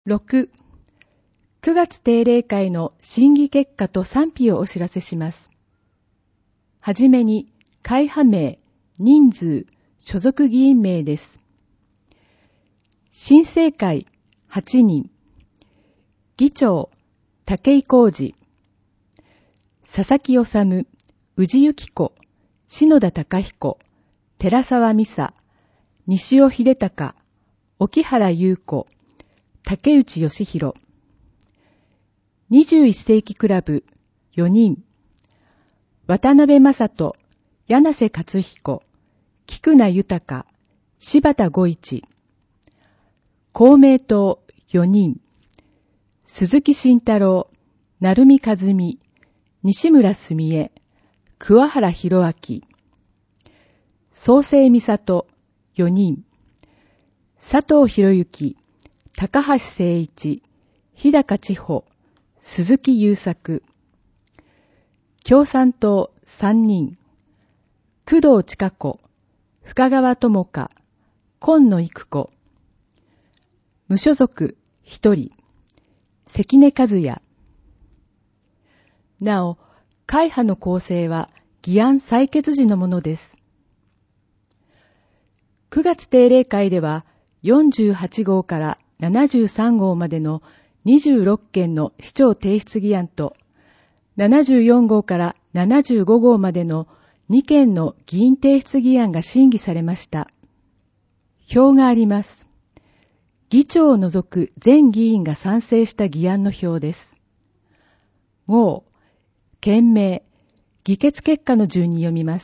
6、9月定例会の審議結果と賛否をお知らせします。はじめに、会派名、人数、所属議員名です。新生会8人、議長、武井浩二、佐々木治、宇治幸子、篠田貴彦、寺沢美沙、西尾秀隆、沖原優子、竹内義弘。21世紀クラブ4人、渡辺正人、柳瀬勝彦、菊名豊、柴田五一。公明党4人、鈴木慎太郎、成美和美、西村澄江、桑原博明。創世美里4人、佐藤博之、高橋誠一、日高千穂、鈴木優作。共産党3人、工藤千佳子、深川智香、今野育子。無所属1人、関根和也。なお、会派の構成は議案採決時のものです。9月定例会では48号から73号までの26件の市長提出議案と74号から75号までの2件の議員提出議案が審議されました。表があります。議長を除く全議員が賛成した議案の表です。号、件名、議決結果の順に読みます。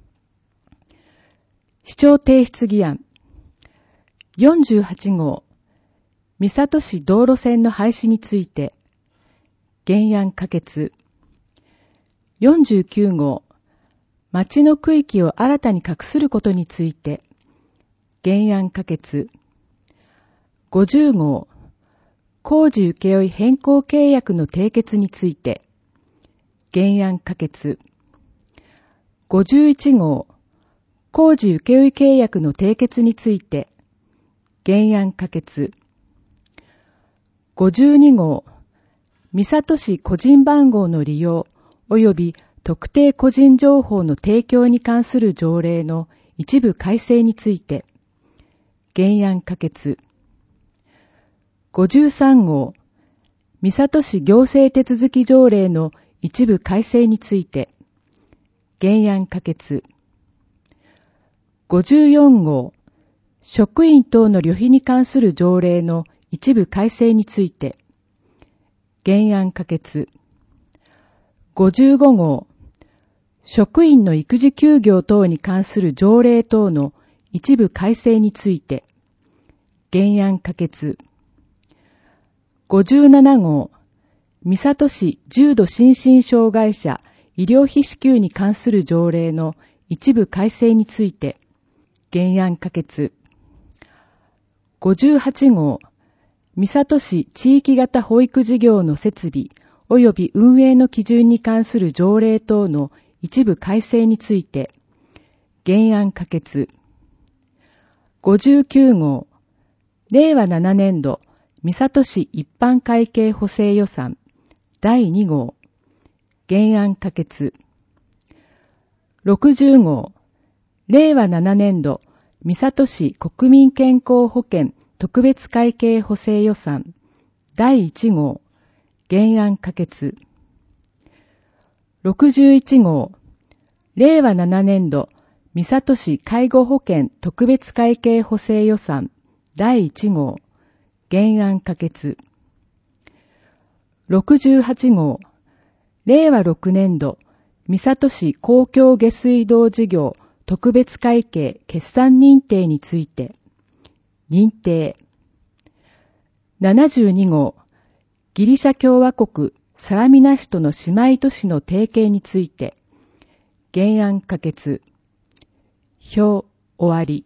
市長提出議案。48号、三郷市道路線の廃止について、原案可決。49号、町の区域を新たに画することについて、原案可決。50号、工事請負変更契約の締結について、原案可決。51号、工事請負契約の締結について、原案可決。52号、三郷市個人番号の利用及び特定個人情報の提供に関する条例の一部改正について、原案可決。53号、三郷市行政手続き条例の一部改正について、原案可決。54号、職員等の旅費に関する条例の一部改正について、原案可決。55号、職員の育児休業等に関する条例等の一部改正について、原案可決。57号、三郷市重度心身障害者医療費支給に関する条例の一部改正について、原案可決。58号、三郷市地域型保育事業の設備及び運営の基準に関する条例等の一部改正について、原案可決。59号、令和7年度三郷市一般会計補正予算第2号、原案可決。60号、令和7年度三郷市国民健康保険特別会計補正予算第1号、原案可決。61号、令和7年度三郷市介護保険特別会計補正予算第1号、原案可決。68号、令和6年度三郷市公共下水道事業特別会計決算認定について、認定。72号、ギリシャ共和国サラミナ市との姉妹都市の提携について、原案可決。表終わり。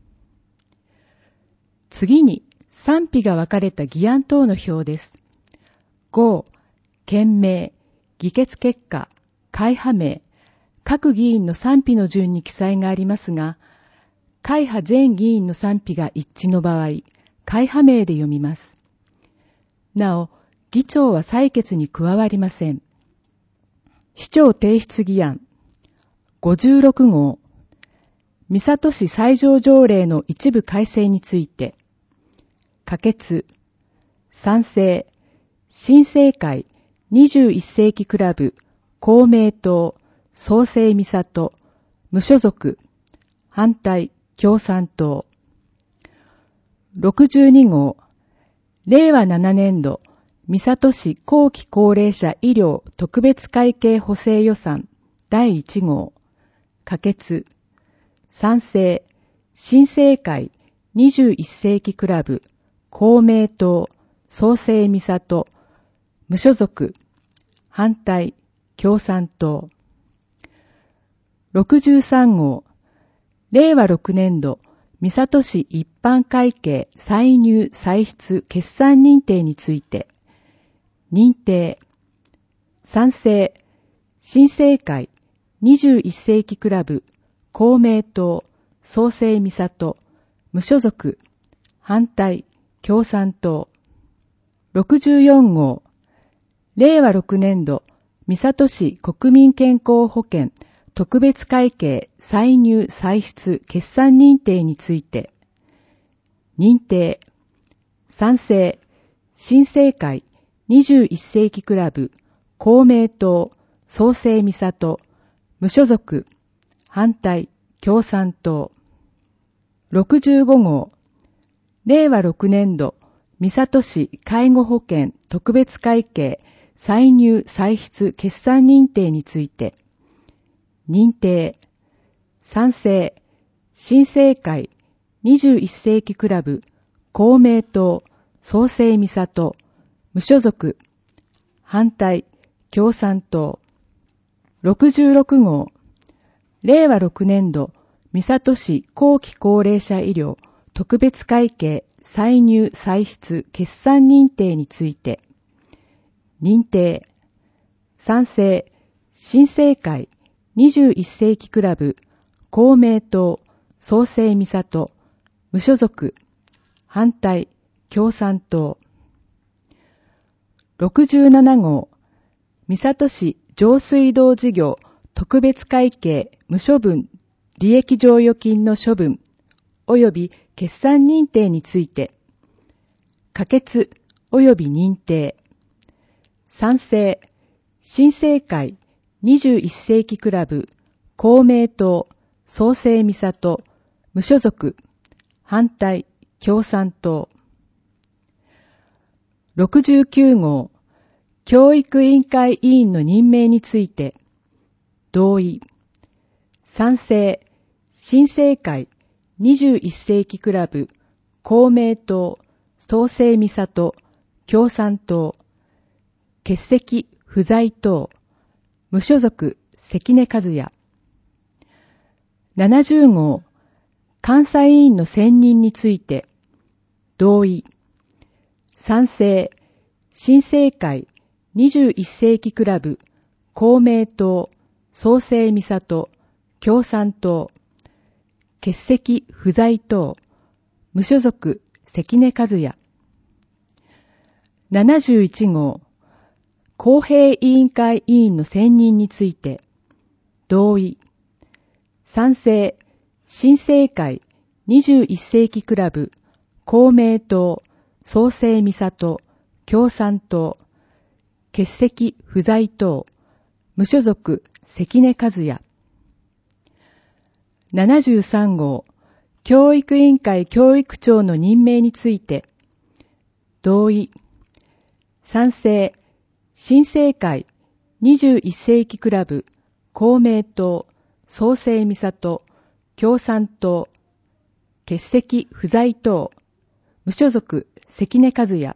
次に賛否が分かれた議案等の表です。号、件名、議決結果、会派名、各議員の賛否の順に記載がありますが、会派全議員の賛否が一致の場合、会派名で読みます。 なお、議長は採決に加わりません。市長提出議案56号、三郷市斎場条例の一部改正について、可決、賛成、新生会21世紀クラブ、公明党、創生三郷、無所属、反対、共産党。62号、令和7年度、三郷市後期高齢者医療特別会計補正予算第1号、可決、賛成、新生会21世紀クラブ、公明党、創生三郷、無所属、反対、共産党。63号、令和6年度、三郷市一般会計歳入歳出決算認定について、認定、賛成、新生会21世紀クラブ、公明党、創生三郷、無所属、反対、共産党。64号、令和6年度、三郷市国民健康保険特別会計歳入歳出決算認定について、認定、賛成、新生会21世紀クラブ、公明党、創生三郷、無所属、反対、共産党。65号、令和6年度、三郷市介護保険特別会計歳入歳出決算認定について、認定、賛成、新生会21世紀クラブ、公明党、創生三郷、無所属、反対、共産党。66号、令和6年度、三郷市後期高齢者医療特別会計歳入歳出決算認定について、認定、賛成、新生会21世紀クラブ、公明党、創生三郷、無所属、反対、共産党。67号、三郷市上水道事業特別会計無処分利益剰余金の処分及び決算認定について、可決及び認定、賛成、新生会21世紀クラブ、公明党、創生三郷、無所属、反対、共産党。69号、教育委員会委員の任命について、同意、賛成、新生会21世紀クラブ、公明党、創生三郷、共産党、欠席不在等、無所属関根和也。70号、監査委員の選任について、同意、賛成、新生会21世紀クラブ、公明党、創生三郷、共産党、欠席不在等、無所属関根和也。71号、公平委員会委員の選任について、同意、賛成、新生会21世紀クラブ、公明党、創生三郷、共産党、欠席不在等、無所属関根和也。73号、教育委員会教育長の任命について、同意、賛成、新生会21世紀クラブ、公明党、創生三郷、共産党、欠席不在等、無所属関根和也。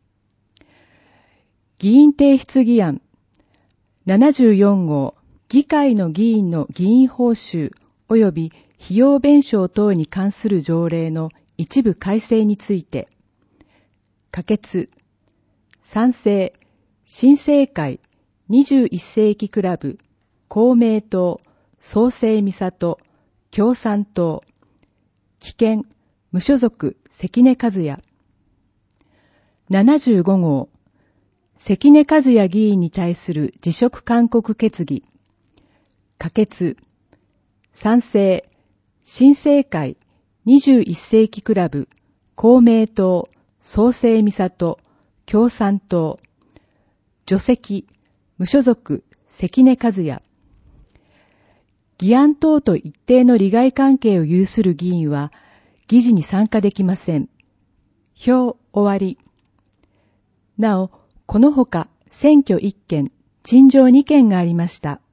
議員提出議案74号、議会の議員の議員報酬及び費用弁償等に関する条例の一部改正について、可決、賛成、新生会21世紀クラブ、公明党、創生三郷、共産党、棄権、無所属関根和也。 75号、関根和也議員に対する辞職勧告決議。可決。賛成。新生会21世紀クラブ、公明党、創世美里、共産党。除籍。無所属、関根和也。議案等と一定の利害関係を有する議員は、議事に参加できません。表終わり。なお、このほか選挙1件、陳情2件がありました。